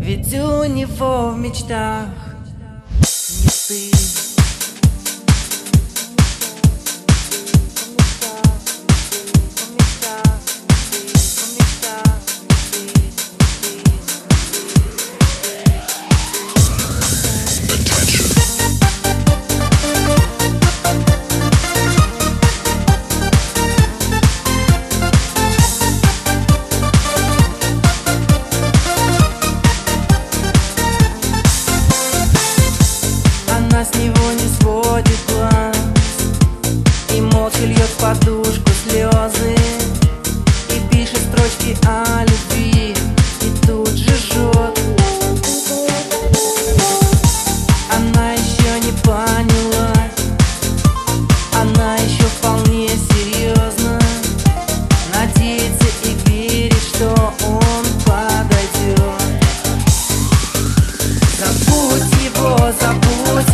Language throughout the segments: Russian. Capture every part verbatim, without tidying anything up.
Ведь у него в мечтах не ты. Она с него не сводит глаз и молча льет в подушку слезы, и пишет строчки о любви, и тут же жжет. Она еще не поняла, она еще вполне серьезно надеется и верит, что он подойдет. Забудь его, забудь,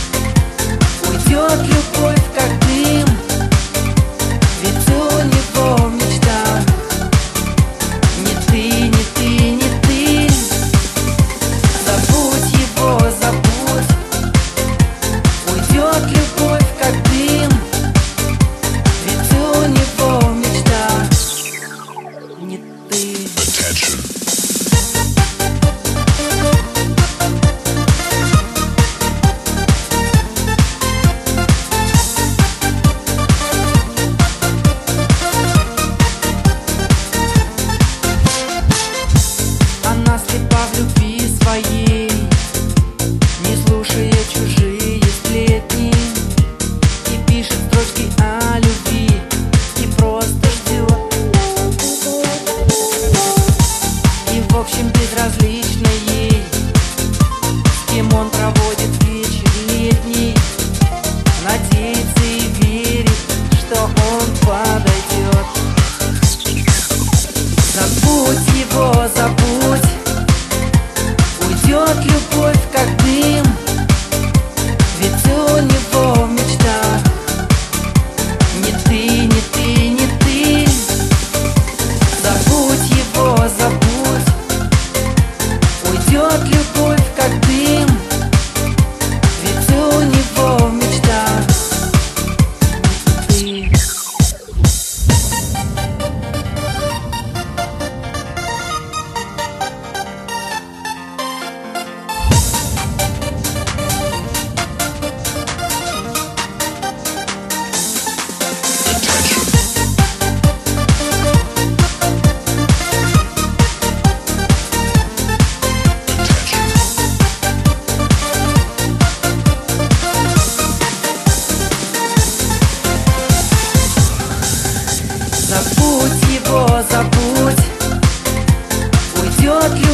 уйдет любовь как дым, ведь у него в мечтах не ты, не ты, не ты. Забудь его, забудь, уйдет любовь как дым, ведь у него в мечтах не ты. Она слепа в любви своей, не слушая чужие сплетни, и пишет строчки о любви, и просто ждет. И в общем безразлично ей, с кем он проводит вечер летний, надеется и верит, что он подойдет. Забудь его, забудь, уйдет любовь как дым, ведь у него в мечтах не ты, не ты, не ты. Забудь его, забудь, уйдет любовь как дым, ведь у него в мечтах не ты. Забудь его, забудь, уйдет